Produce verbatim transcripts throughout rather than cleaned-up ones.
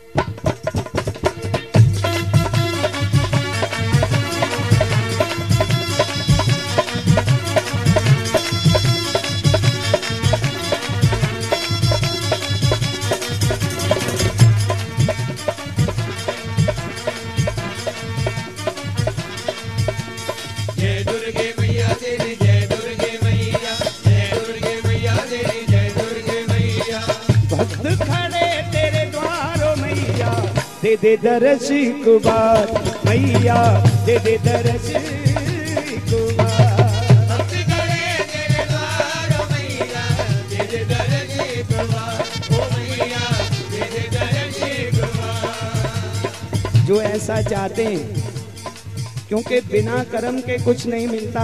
दे दे दर्श एक बार मैया, दे दे दर्श एक बार। भक्त खड़े तेरे द्वार ओ मैया, दे दे दर्श एक बार ओ मैया, दे दे दर्श एक बार। जो ऐसा चाहते हैं, क्योंकि बिना कर्म के कुछ नहीं मिलता।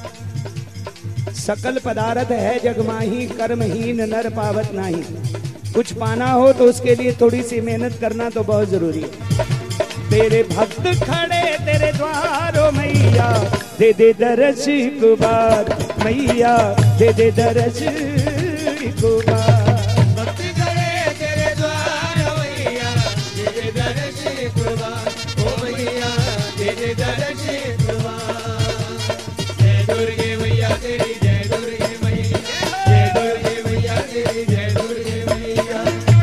सकल पदार्थ है जगमाही, कर्महीन नर पावत नाही। कुछ पाना हो तो उसके लिए थोड़ी सी मेहनत करना तो बहुत जरूरी है। तेरे भक्त खड़े तेरे द्वार ओ मैया, दे दे दर्श एक बार मैया, दे दे दर्श एक बार। भक्त खड़े तेरे द्वार ओ मैया, दे दे दर्श एक बार ओ मैया, दे दे दर्श एक बार। जय दुर्गे मैया तेरी, जय दुर्गे मैया, जय दुर्गे मैया तेरी, जय दुर्गे मैया।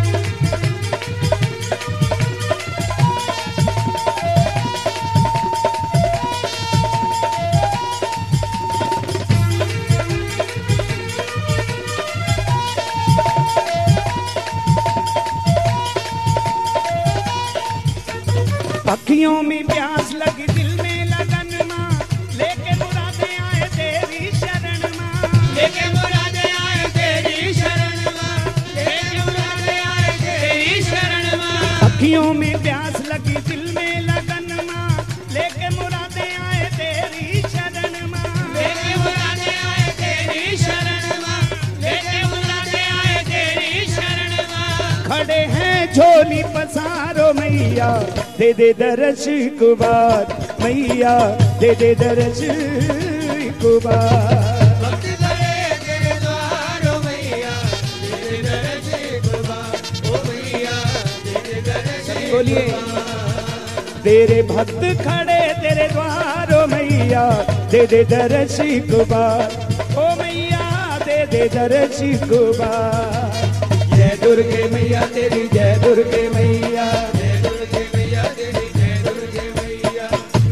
अखियों में प्यास लगी, दिल में लगन माँ, लेके मुरादें आए तेरी शरण माँ, लेके मुरादें आए तेरी शरण माँ, लेके मुरादें आए तेरी शरण माँ। अखियों में प्यास लगी, दिल में लगन माँ, लेके मुरादें आए तेरी शरण माँ, लेके मुरादें आए तेरी शरण माँ, लेके मुरादें आए तेरी शरण माँ। खड़े हैं झोली पसारो मैया, दे दे दर्श एक बार मैया, दे दे दर्श एक बार। भक्त खड़े तेरे द्वार ओ मैया, दे दे दर्श एक बार ओ मैया, दे दे दर्श एक बार। बोलिए, तेरे भक्त खड़े तेरे द्वार ओ मैया, दे दे दर्श एक बार ओ मैया, दे दे दर्श एक बार। जय दुर्गे मैया तेरी, जय दुर्गे मैया, जय दुर्गे मैया तेरी, जय दुर्गे मैया।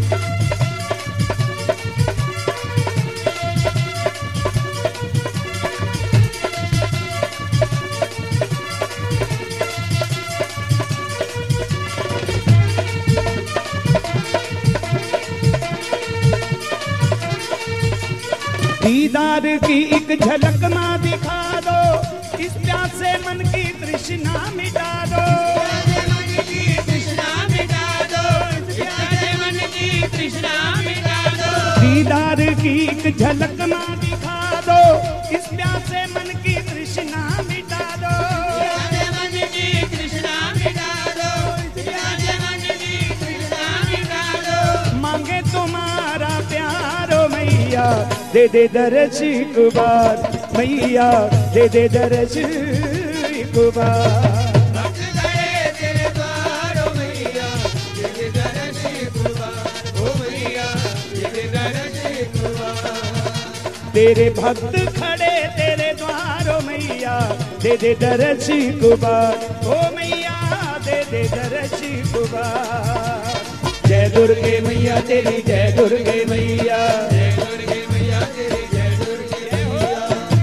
दीदार की एक झलक माँ दिखा दो, इस प्यासे मन की तृष्णा मिटा दो, मन की तृष्णा मिटा दो, प्यासे मन की तृष्णा मिटा दो। दीदार की एक झलक माँ दिखा दो, इस प्यासे मन की तृष्णा मिटा दो, प्यासे मन की तृष्णा मिटा दो, प्यासे मन की तृष्णा मिटा दो। मांगे तुम्हारा प्यार ओ मैया, दे दे दर्श एक बार मैया, दे दे दर्श एक बार। भक्त खड़े तेरे द्वार ओ मैया, दे दे दर्श एक बार ओ मैया, दे दे दर्श एक बार। तेरे भक्त खड़े तेरे द्वार ओ मैया, दे दे दर्श एक बार ओ मैया, दे दे दर्श एक बार। जय दुर्गे मैया तेरी, जय दुर्गे मैया, जय दुर्गे मैया तेरी, जय दुर्गे मैया।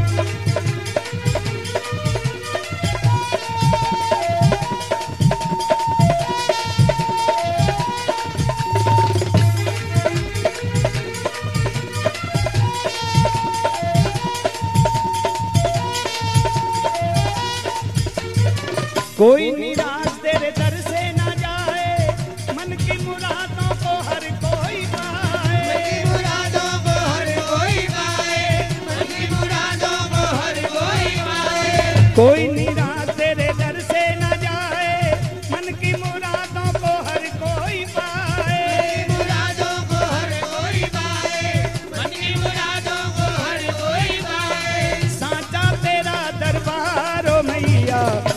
कोई निराश तेरे दर से ना जाए, मन की मुरादों को हर कोई पाए, मन की मुरादों को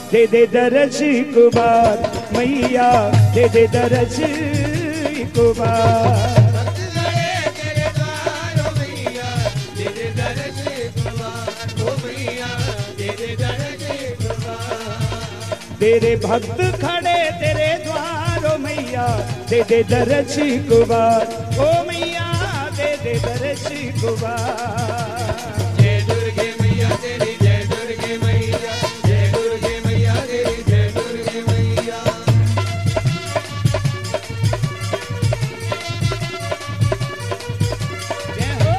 दे दे दर्श एक बार मैया, दे दे दर्श एक बार। तेरे भक्त खड़े तेरे द्वारों मैया, दे दे दर्श एक बार ओ मैया, दे दे दर्श एक बार। जय दुर्गे मैया तेरी, जय दुर्गे मैया, जय दुर्गे मैया तेरी, जय दुर्गे मैया। जय हो।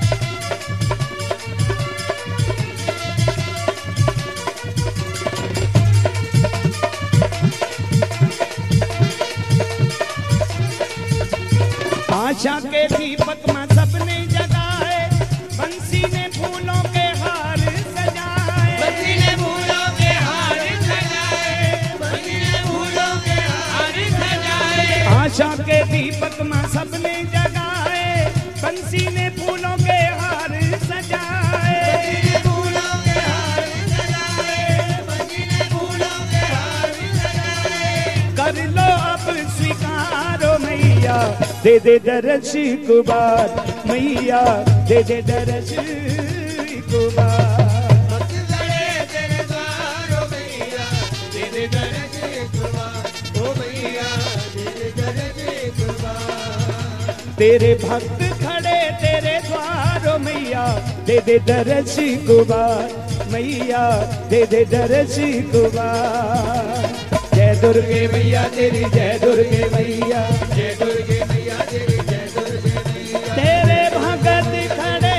आशा के दीपक में सबने जगाए, बंसी ने फूलों के हार सजाए, बंसी ने फूलों के हार सजाए, बंसी ने फूलों के हार सजाए। आशा के दीपक में सबने जगाए, बंसी ने फूलों के हार सजाए, बंसी ने फूलों के हार सजाए, बंसी ने फूलों के हार सजाए। कर लो अब स्वीकारो मैया, दे दे दर्श एक बार मैया, दे दे दर्श एक बार। भक्त खड़े तेरे द्वारों मैया, दे दे दर्श एक बार ओ मैया, दे दे दर्श एक बार। तेरे भक्त खड़े तेरे द्वारों मैया, दे दे दर्श एक बार मैया, दे दे दर्श एक बार। जय दुर्गे मैया तेरी, जय दुर्गे मैया, जय दुर्गे मैया तेरी, जय दुर्गे मैया। तेरे भगत खड़े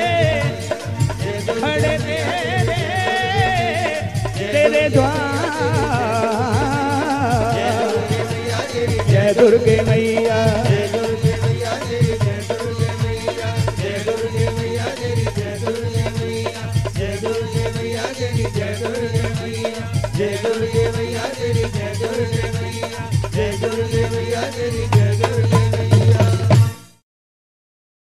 खड़े तेरे तेरे द्वार, जय दुर्गे मैया